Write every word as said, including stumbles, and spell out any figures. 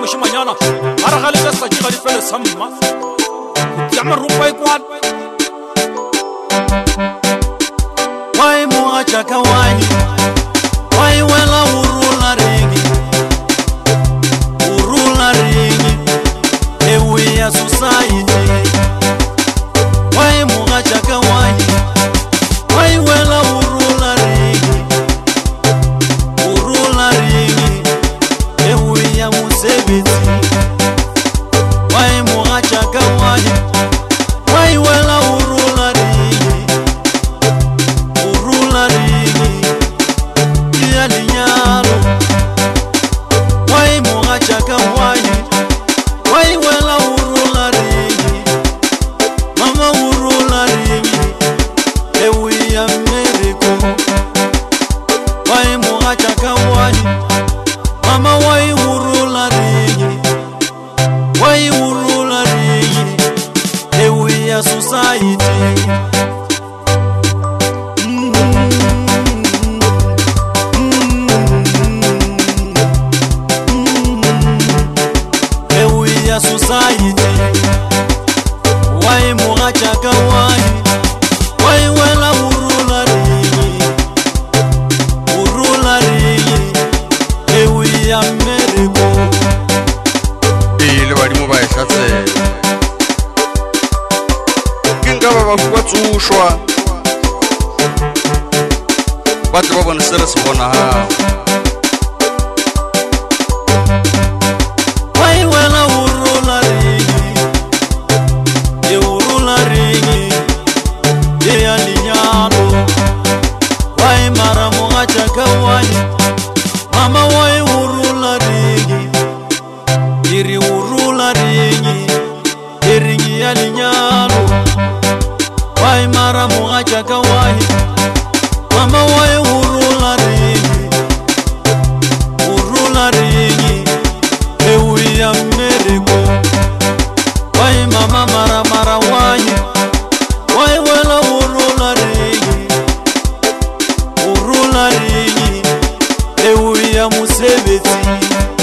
moshimanyana a re ga le ka setšatši ga di fele sa mma ya maropa e kwane wai mogatšaka wai wai wela urula ringi urula ringi ewe ya society wai mogatšaka wai wai wela urula ringi urula ringi ewe ya musebetsi wai mogatšaka wai wai wela urula ringi urula ringi ya linyalo wai mogatšaka wai wai wela urula ringi mama urula ringi ewe ya Ameriko wai mogatšaka wai mama wai urula ringi wai urula ringi ewe ya society society wai mogatšaka wai wai wela urula ringi urula ringi ewe ya Ameriko ile badimo ba esatse ke nka ba ba fuwa tsošwa ba tlo ba bona se re se bona ha wai wela urula ringi e urula ringi e ya linyalo wai mara mogatšaka wai mama wai urula ringi iri urula ringi e ringi ya linyalo wai mara mogatšaka wai mama wai urula ringi urula ringi ewe ya Ameriko wai mama mara mara wai wai wela urula ringi urula ringi ewe ya musebetsi